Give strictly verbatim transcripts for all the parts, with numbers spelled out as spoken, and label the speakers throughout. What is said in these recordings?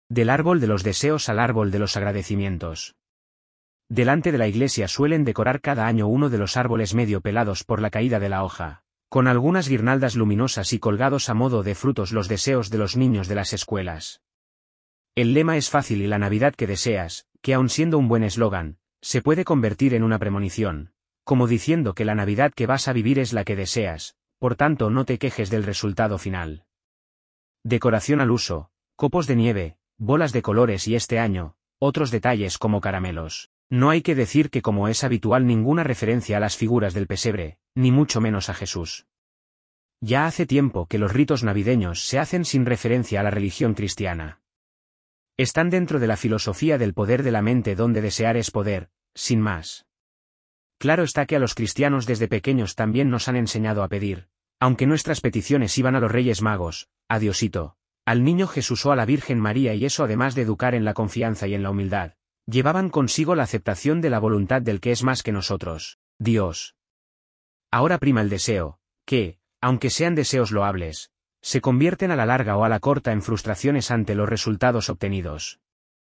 Speaker 1: Del árbol de los deseos al árbol de los agradecimientos. Delante de la iglesia suelen decorar cada año uno de los árboles medio pelados por la caída de la hoja, con algunas guirnaldas luminosas y colgados a modo de frutos los deseos de los niños de las escuelas. El lema es fácil y la Navidad que deseas, que aun siendo un buen eslogan, se puede convertir en una premonición, como diciendo que la Navidad que vas a vivir es la que deseas, por tanto no te quejes del resultado final. Decoración al uso, copos de nieve, bolas de colores y este año, otros detalles como caramelos. No hay que decir que como es habitual ninguna referencia a las figuras del pesebre, ni mucho menos a Jesús. Ya hace tiempo que los ritos navideños se hacen sin referencia a la religión cristiana. Están dentro de la filosofía del poder de la mente donde desear es poder, sin más. Claro está que a los cristianos desde pequeños también nos han enseñado a pedir, aunque nuestras peticiones iban a los Reyes Magos, a Diosito, al niño Jesús o a la Virgen María y eso además de educar en la confianza y en la humildad. Llevaban consigo la aceptación de la voluntad del que es más que nosotros, Dios. Ahora prima el deseo, que, aunque sean deseos loables, se convierten a la larga o a la corta en frustraciones ante los resultados obtenidos.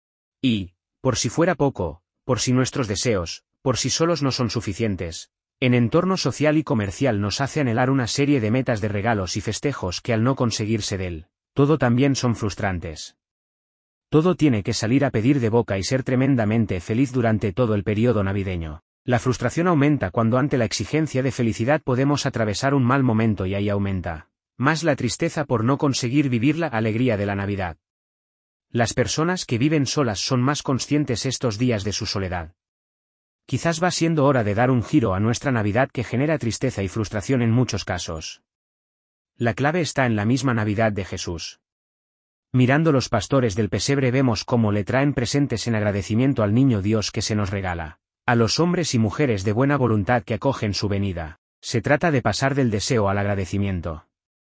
Speaker 1: Y, por si fuera poco, por si nuestros deseos, por si solos no son suficientes, en entorno social y comercial nos hace anhelar una serie de metas de regalos y festejos que al no conseguirse del todo también son frustrantes. Todo tiene que salir a pedir de boca y ser tremendamente feliz durante todo el periodo navideño. La frustración aumenta cuando ante la exigencia de felicidad podemos atravesar un mal momento y ahí aumenta más la tristeza por no conseguir vivir la alegría de la Navidad. Las personas que viven solas son más conscientes estos días de su soledad. Quizás va siendo hora de dar un giro a nuestra Navidad que genera tristeza y frustración en muchos casos. La clave está en la misma Navidad de Jesús. Mirando los pastores del pesebre vemos cómo le traen presentes en agradecimiento al niño Dios que se nos regala, a los hombres y mujeres de buena voluntad que acogen su venida. Se trata de pasar del deseo al agradecimiento.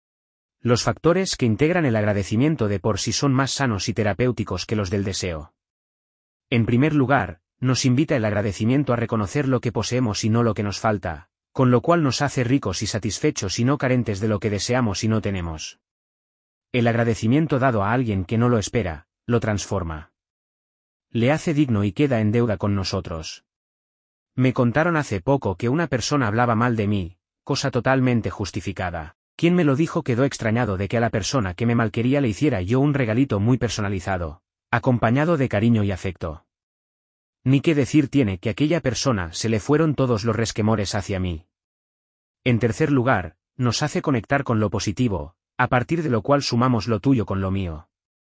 Speaker 1: Los factores que integran el agradecimiento de por sí son más sanos y terapéuticos que los del deseo. En primer lugar, nos invita el agradecimiento a reconocer lo que poseemos y no lo que nos falta, con lo cual nos hace ricos y satisfechos y no carentes de lo que deseamos y no tenemos. El agradecimiento dado a alguien que no lo espera, lo transforma. Le hace digno y queda en deuda con nosotros. Me contaron hace poco que una persona hablaba mal de mí, cosa totalmente justificada. Quien me lo dijo quedó extrañado de que a la persona que me malquería le hiciera yo un regalito muy personalizado, acompañado de cariño y afecto. Ni qué decir tiene que a aquella persona se le fueron todos los resquemores hacia mí. En tercer lugar, nos hace conectar con lo positivo, a partir de lo cual sumamos lo tuyo con lo mío.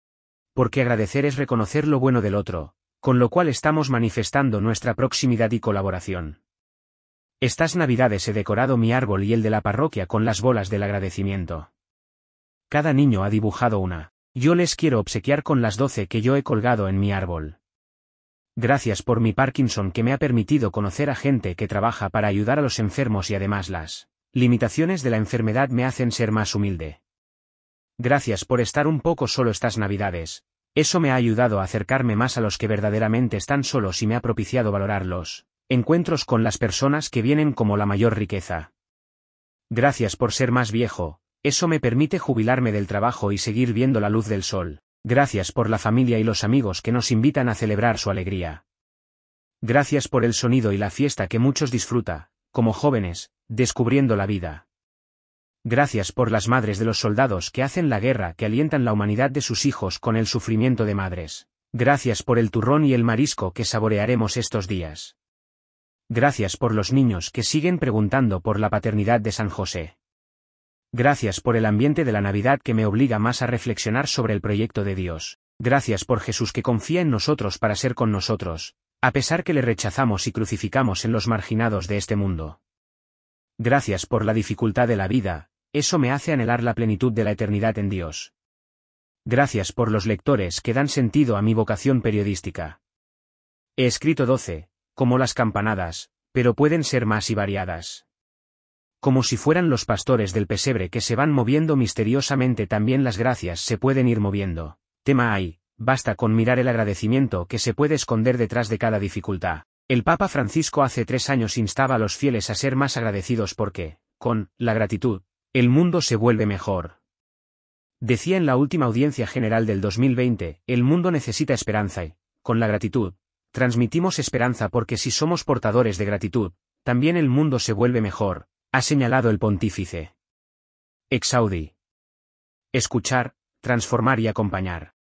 Speaker 1: Porque agradecer es reconocer lo bueno del otro, con lo cual estamos manifestando nuestra proximidad y colaboración. Estas Navidades he decorado mi árbol y el de la parroquia con las bolas del agradecimiento. Cada niño ha dibujado una. Yo les quiero obsequiar con las doce que yo he colgado en mi árbol. Gracias por mi Parkinson que me ha permitido conocer a gente que trabaja para ayudar a los enfermos y además las limitaciones de la enfermedad me hacen ser más humilde. Gracias por estar un poco solo estas Navidades, eso me ha ayudado a acercarme más a los que verdaderamente están solos y me ha propiciado valorarlos, encuentros con las personas que vienen como la mayor riqueza. Gracias por ser más viejo, eso me permite jubilarme del trabajo y seguir viendo la luz del sol, gracias por la familia y los amigos que nos invitan a celebrar su alegría. Gracias por el sonido y la fiesta que muchos disfruta, como jóvenes, descubriendo la vida. Gracias por las madres de los soldados que hacen la guerra que alientan la humanidad de sus hijos con el sufrimiento de madres. Gracias por el turrón y el marisco que saborearemos estos días. Gracias por los niños que siguen preguntando por la paternidad de San José. Gracias por el ambiente de la Navidad que me obliga más a reflexionar sobre el proyecto de Dios. Gracias por Jesús que confía en nosotros para ser con nosotros, a pesar que le rechazamos y crucificamos en los marginados de este mundo. Gracias por la dificultad de la vida. Eso me hace anhelar la plenitud de la eternidad en Dios. Gracias por los lectores que dan sentido a mi vocación periodística. He escrito doce, como las campanadas, pero pueden ser más y variadas. Como si fueran los pastores del pesebre que se van moviendo misteriosamente, también las gracias se pueden ir moviendo. Tema hay, basta con mirar el agradecimiento que se puede esconder detrás de cada dificultad. El Papa Francisco hace tres años instaba a los fieles a ser más agradecidos porque, con la gratitud, el mundo se vuelve mejor. Decía en la última audiencia general del dos mil veinte, el mundo necesita esperanza y, con la gratitud, transmitimos esperanza porque si somos portadores de gratitud, también el mundo se vuelve mejor, ha señalado el pontífice. Exaudi. Escuchar, transformar y acompañar.